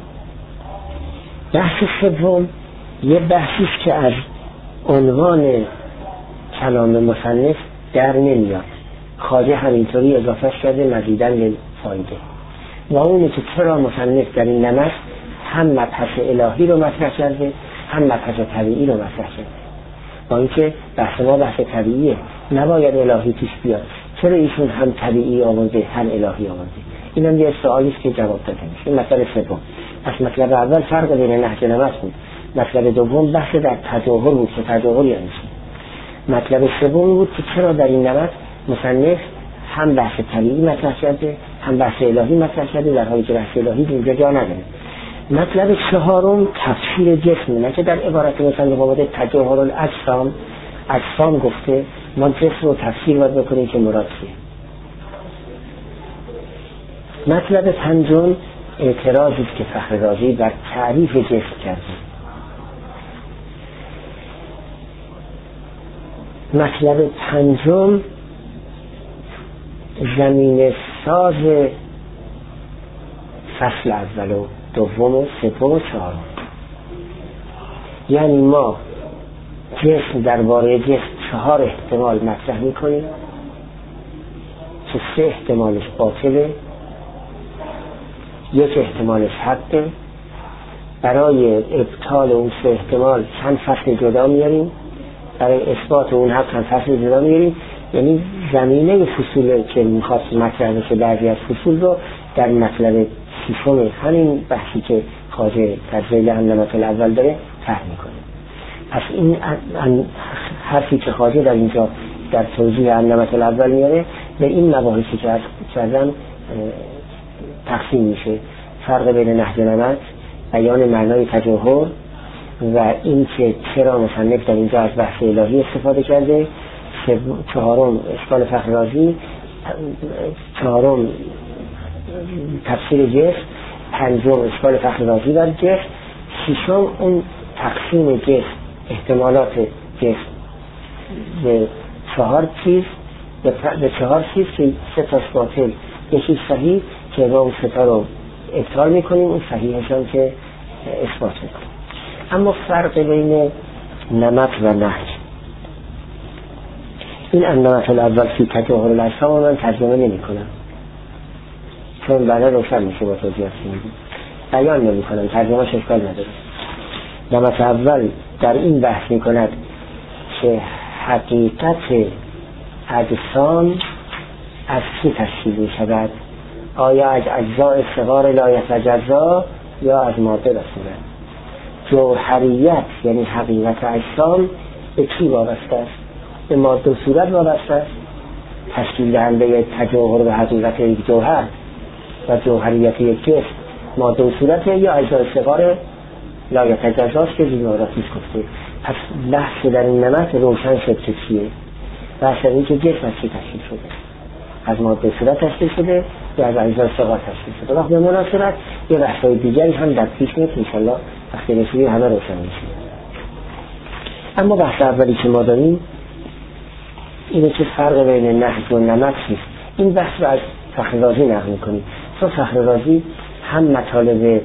[SPEAKER 1] بحث سوم یه بحثیست که از عنوان کلام مصنف در نمیاد، خواجه همینطوری اضافه کرده مزیداً للفایده، و اونه که چرا مصنف در این نمط هم مبحث الهی رو مطرح کرده هم مبحث طبیعی رو مطرح کرده. با اینکه بحث ما بحث طبیعیه، نباید الهی پیش بیاد، چرا ایشون هم طبیعی آورده هم الهی آورده؟ این هم یه سوالیست که جواب داده میشه. این مطلب سوم. پس مطلب اول فرق بین نهج نمط بود، مطلب دوم بحث در تجاهر بود که تجاهر یعنی چی. مطلب سوم بود که چرا در این نمط مصنف هم بحث طبیعی مطرح کرده هم بحث الهی مطرح کرده، در حالی که بحث الهی اینجا جا نداره. مطلب چهارم تفسیر جسم، نه که در عبارت مصنف آمده تجاهر الاجسام، اجسام گفته، ما جسم رو تفسیر باید بکنیم که مراد چیه. مطلب پنجم اعتراضی که فخر رازی بر تعریف جسم کرده. مطلب پنجم زمین ساز فصل اول و دوم و سوم و چهارم. یعنی ما جسم درباره جسم 4 احتمال مطرح میکنیم که 3 احتمالش باطله، 1 احتمالش حقه. برای ابطال اون 3 احتمال چند فصل جدا میاریم، برای اثبات اون حق چند فصل جدا میاریم. یعنی زمینه فصول که میخواد مطرح بشه بعضی از فصول رو در مطلب ششم همین بحثی که خواجه در ذیل نمط الاول داره طرح میکنه. پس این حرفی که خواجه در اینجا در توضیح نمط الاول میاره به این مباحثی که کردم تقسیم میشه. فرق بین نهج نمط، بیان معنای تجاهر و این که چرا مصنف در اینجا از بحث الهی استفاده کرده، چهارم اشکال فخر رازی، چهارم تفسیر جسم، پنجم اشکال فخر رازی بر جسم، ششم اون تقسیم جسم، احتمالات جسم به 4 چیز، به 4 چیز که 3 تاش باطل، یکی صحیح که با اون 3 تا رو ابطال میکنیم، اون صحیحشان که اثبات میکنیم. اما فرق بین نمط و نهج، این نمط الاول فی تجاهر الاجسام من ترجمه نمی کنم چون بعدا روشن میشه با توضیحات میدیم، بیان نمی کنم، ترجمه اشکال نداره. نمط اول در این بحث می کند که حقیقت اجسام از چی تشکیل می شود، آیا از اجزاء صغار لا یتجزا یا از ماده بصورت. جوهریت یعنی حقیقت اجسام به چی وابسته است؟ به ماده و صورت وابسته است. تشکیل دهنده تجاهر به حقیقت یک جوهر و جوهریت یک جسم ماده و صورت یا اجزاء صغار لا یتجزاست که زیاراتیش گفته. پس بحث در این نمط روشن شد که چیه. بحث این که جسم از چی تشکیل شده، از ماده صورت تشکیل شده یا از اجزاء صغار تشکیل شده. وقت به مناسبت یه بحث‌های دیگری هم در پیش میاد انشالله وقتی رسیدیم همه روشن میشه. اما بحث اولی که ما داریم اینه که فرق بین نهج و نمط نیست. این بحث رو از فخر رازی نقل میکنیم چون فخر رازی هم مطالب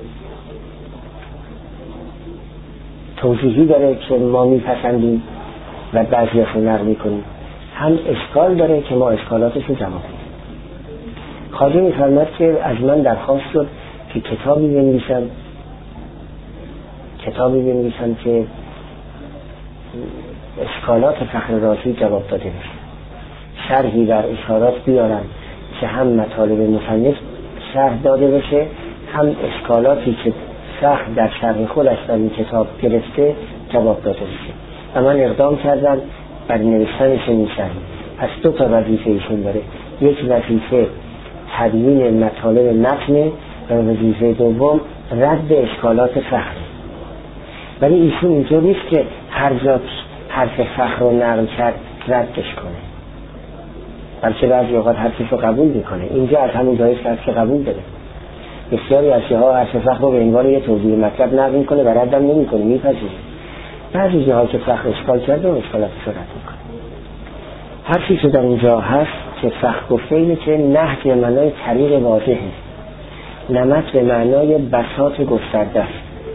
[SPEAKER 1] توضیحی داره که ما میپسندیم و بعضی‌اش رو نقل میکنیم، هم اشکال داره که ما اشکالاتش رو جواب میدیم. خواجه میفرماید که از من درخواست شد که کتابی بنویسم که اشکالات فخر رازی جواب داده بشه. شرحی بر اشارات بیارم که هم مطالب مصنف شرح داده بشه، هم اشکالاتی که سخت در شرح خودش در این کتاب گرفته جواب داده بشه. و من اقدام کردم بر نوشتن چنین شرحی. از دو تا وظیفه ایشون داره. یک وظیفه تدوین مطالب متن و وظیفه دوم رد اشکالات فخر. ولی ایشون اینطور نیست که هر جا حرف فخر رو نقل کرد ردش کنه، بلکه بعضی اوقات حرفش رو قبول میکنه. اینجا از همون جایی که قبول داره. بسیاری از جاها حرف فخر رو به عنوان یه توضیح مطلب نقل میکنه و ردم نمیکنه، میپذیره. بعضی جاها که فخر اشکال کرده و اشکالاتش رو رد میکنه. حرفی که در اینجا هست که فخر گفته اینه که نهج به معنای طریق واضحه، نمط به معنای بساط گسترده است.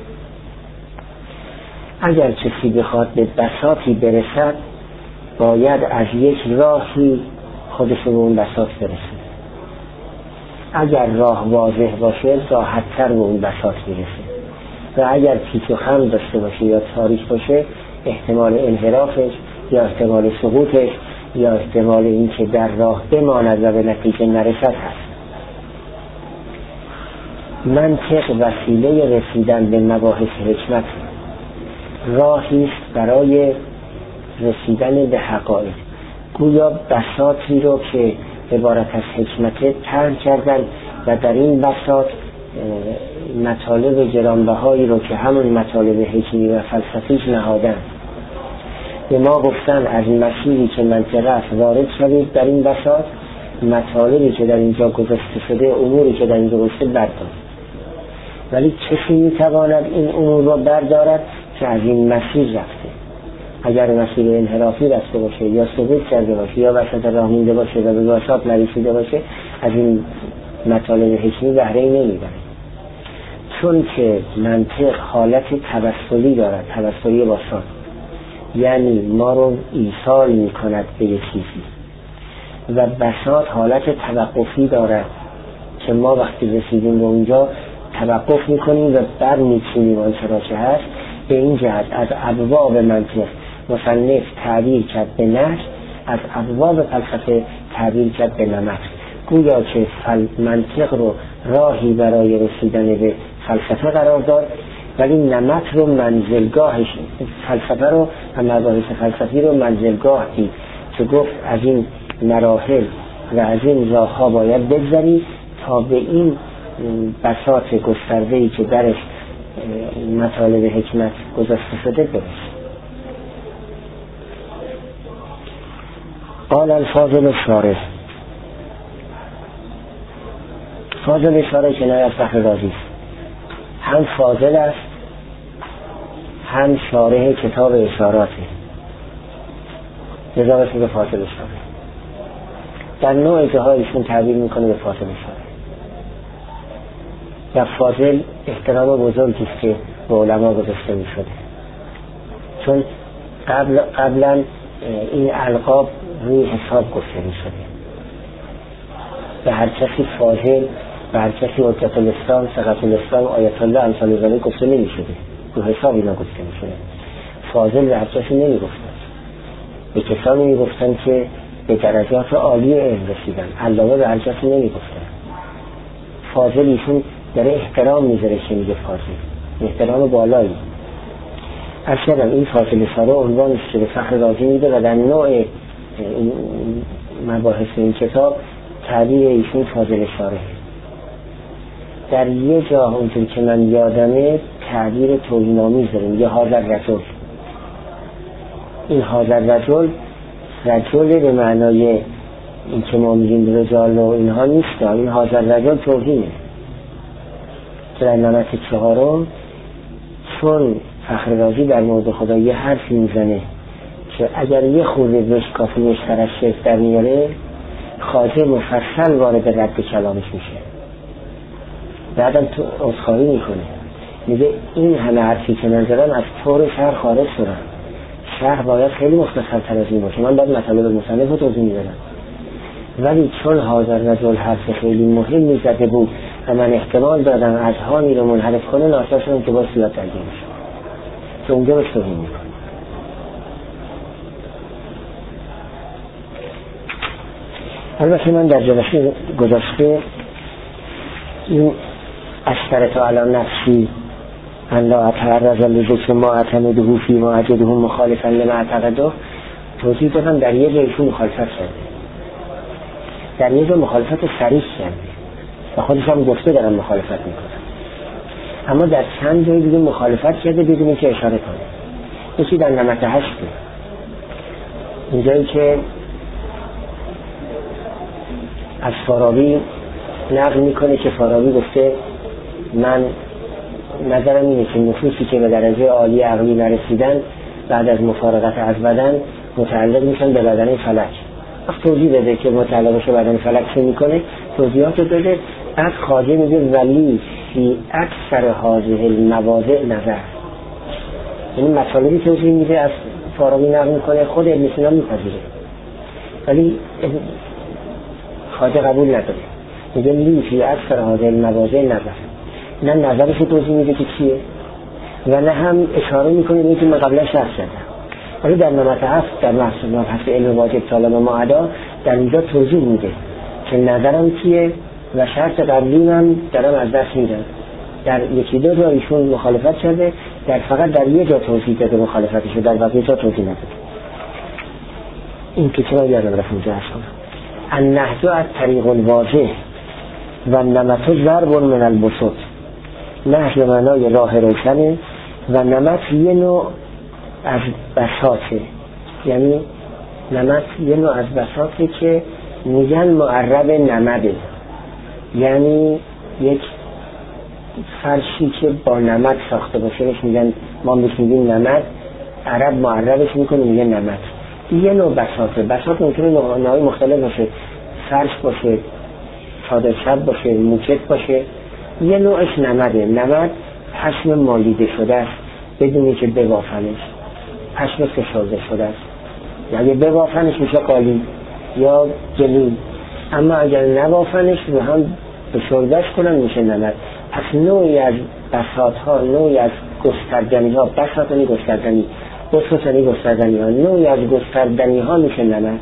[SPEAKER 1] اگر کسی بخواد به بساطی برسد باید از یک راهی خودش به اون بساط برسه. اگر راه واضح باشه راحت‌تر به اون بساط میرسه و اگر پیچ و خم داشته باشه یا تاریک باشه احتمال انحرافش یا احتمال سقوطش یا احتمال این که در راه بماند و به نتیجه نرسد هست. منطق وسیله رسیدن به مباحث حکمت، راهی است برای رسیدن به حقایق. گویا بساطی رو که عبارت از حکمت طرح کردن و در این بساط مطالب گرانبهایی رو که همون مطالب حکمی و فلسفیش نهادن. به ما گفتن از مسیری که منطقه است وارد شدید در این بساط، مطالبی که در اینجا گذاشته شده، اموری که در اینجا گذاشته بردارد. ولی کسی میتواند این امور رو بردارد که از این مسیر رفته. اگر مسیر انحرافی رفته باشه یا سقوط کرده باشه یا وسط راه مونده باشه و به بساط نرسیده باشه از این مطالب حکمی بهره نمیبره. چون که منطق حالت توسلی دارد، توسلی بساط، یعنی ما رو ایصال میکند به یک چیزی، و بساط حالت توقفی دارد که ما وقتی رسیدیم به اونجا توقف میکنیم و بر میچینیم آنچه را که هست. به این جهت از ابواب منطق مصنف تعبیر کرد به نهج، از ابواب فلسفه تعبیر کرد به نمط. گویا که منطق رو راهی برای رسیدن به فلسفه قرار داد، ولی نمط رو منزلگاهش، فلسفه رو و مباحث فلسفی رو منزلگاه دید که گفت از این مراحل و از این راهها باید بگذری تا به این بساط گسترده‌ای که درش مطالب حکمت گذاشته شده برسید. قال الفاضل الشارح، فاضل شارح که نهایت فخر رازی است، هم فاضل است هم شارح کتاب اشاراته، لذا بسید به فاضل شارح. در نوع جاهایشون تعبیر میکنه به فاضل شارح. و فاضل احترام بزرگی است که به علما گذاشته می شده، چون قبلا این القاب روی حساب گفته می شده. به هر کسی فاضل، به هر کسی حجت الاسلام، ثقة الاسلام، آیت الله، امثال ذلک گفته نمی شده، رو حساب اینا گفته می شده. فاضل به هر کسی نمی گفتن، به کسانی می گفتن که به درجات عالی علم رسیدن. علامه به هر کسی نمی گفتن. فاضل ایشون داره احترام میذاره که میگه فاضل، احترام بالایی. اصلا این فاضل شاره عنوانش که به فخر رازی میده و در نوع مباحث این کتاب تعبیر ایشون فاضل شاره. در یه جا اونطور که من یادمه تعبیر توهین‌آمیز داره، میگه هذا الرجل. این هذا الرجل، رجل به معنای این که ما میگیم رجال و اینها نیست، این هذا الرجل توهینه. در نمط چهارم چون فخر رازی در مورد خدا یه حرفی میزنه که اگر یه خورده بهش کافی مشترک شکل در میاره، خواجه مفصل وارد رد کلامش میشه، بعدم تو عذرخواهی میکنه، میگه این همه حرفی که نظرم از طور شهر خارج شدن، شهر باید خیلی مختصر تر از این باشه، من باید مطالب مصنف رو توضیح میدادم، ولی چون حاضر رجل حرف خیلی مهمی زده بود و من احتمال دادم اذهانی رو منحرف کنه، ناچار شدم که باید سیاد درگیر میشه که اونجا بهش توهین میکنه. البته من در جلسه گذشته این اشترط علی نفسی ان لا اتعرض لذکر ما اعتمده فی ما اجده مخالفا لما اعتقده توضیح دادم. در یه جایشون مخالفت کرده، در یه جا مخالفت صریح کرده و خودش هم گفته دارم مخالفت میکنم، اما در چند جای دیگه مخالفت کرده بدون که اشاره کنه. یکی در نمط هشته، اینجایی که از فارابی نقل میکنه که فارابی گفته من نظرم اینه که نفوسی که به درجه عالی عقلی نرسیدن بعد از مفارقت از بدن متعلق میشن به بدن فلک. وقت توضیح داده که متعلقش به بدن فلک چه میکنه، توضیحات داده. از خواجه میگه ولی فی اکثر هذه المواضع نظر، یعنی مطالبی توضیح میده از فارابی نقل میکنه، خود ابن سینا میپذیره ولی خواجه قبول نداره، میگه لی فی اکثر هذه المواضع نظر. نه نظرش توضیح میده که چیه و نه هم اشاره میکنه اینه که من قبلا شرح کردم. ولی در نمط هفت در مبحث علم واجب طالب معدا در اینجا توضیح میده که نظرم چیه و شرط قبلی من دارم از دست میدم. در یکی دو جا ایشون مخالفت کرده، در فقط در یه جا توضیح داده مخالفتشو، در بقیه جا توضیح نداده. این که چرا یادم رفت اینجا ارز کنم. النهج از طریق الواضح و نمط ضرب من البسط. نهج به معنای راه روشنه و نمط یه نوع از بساطه، یعنی نمط یه نوع از بساطه که میگن معرب نمده، یعنی یک فرشی که با نمد ساخته باشه بهش میگن، ما میگیم نمد، عرب معربش میکنه میگه نمد. یه نوع بساطه. بساط ممکنه نوعهای مختلف باشه، فرش باشه، چادر شب باشه، موکت باشه. یه نوعش نمده. نمد پشم مالیده شده است بدونی که ببافنش، پشم فشرده شده است، اگه ببافنش میشه قالی یا جلید، اما اگر نبافنش رو هم فشردهش کنن میشه نمد. پس نوعی از بساط ها، نوعی از گستردنی ها، بساط یعنی گستردنی، بساط یعنی گستردنی ها، نوعی از گستردنی ها میشه نمد.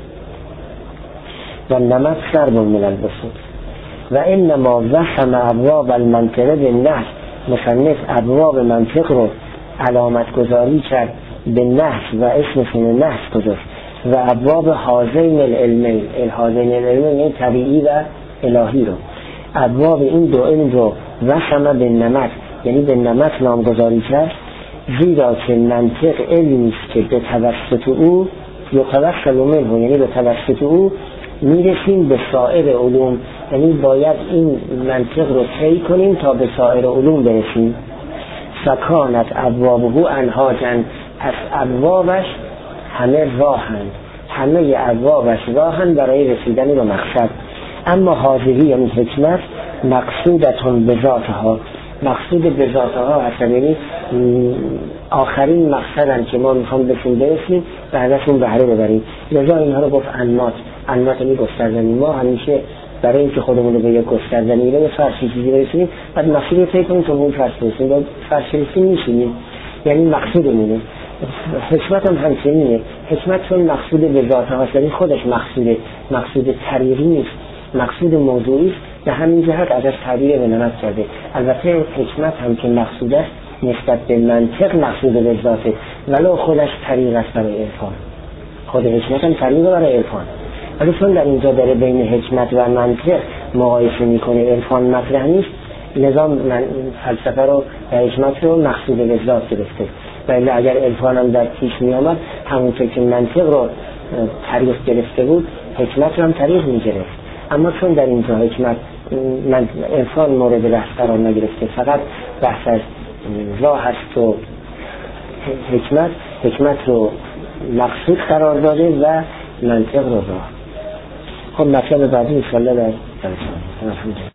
[SPEAKER 1] و نمد ضرب من البسط. و انما وسم ابواب المنطقه به نحو، مصنف ابواب منطق رو علامت گذاری کرد به نحو و اسمشون نحو گذاشت. و ابواب هازین العلمین، هازین العلمین یعنی طبیعی و الهی رو، ابواب این دو علم رو وسم به نمط، یعنی به نمط نامگذاری کرد، زیرا که منطق علمی است که به توسط او یتوسل منه، یعنی به توسط او میرسیم به سایر علوم، یعنی باید این منطق رو طی کنیم تا به سایر علوم برسیم. سکانت ابوابه انهاجن، از ابوابش همه راهند، همه ابوابش راهند برای رسیدن به مقصد. اما حاضری یعنی حکمت مقصودتون به ذاتها، مقصود به ذاتها هستن، یعنی آخرین مقصدن که ما میخوام بهشون برسیم و ازشون بهره ببریم. لذا اینها رو گفت انماط. انماط یعنی گستردنی. ما همیشه برای اینکه خودمون رو به یک گستردنی به فرشی چیزی برسونیم بعد مقصود رو طی کنیم تا اون فرش برسیم، با فرش رسیم میشینیم، یعنی مقصودمونه. حکمت هم همچنینه. حکمت چون مقصود به ذاتها هست، یعنی خودش مقصوده، مقصود طریقی نیست، مقصود موضوعی است. به همین جهت ازش تعبیر به نمط کرده. البته حکمت هم که مقصود است نسبت به منطق مقصود به ذاته، ولو خودش طریق است برای عرفان. خود حکمت هم طریق برای عرفان، ولی چون در اینجا داره بین حکمت و منطق مقایسه میکنه، عرفان مطرح نیست، لذا فلسفه رو و حکمت رو مقصود به ذات گرفته. ولی اگر عرفان هم در پیش می آمد همونطور که منطق رو طریق گرفته بود حکمت رو هم طریق می گرفت. اما چون در اینجا حکمت عرفان مورد بحث قرار نگرفته، فقط بحث از راه هست و حکمت رو مقصود قرار داده و منطق رو راه. خب مطلب بعدی انشاءالله در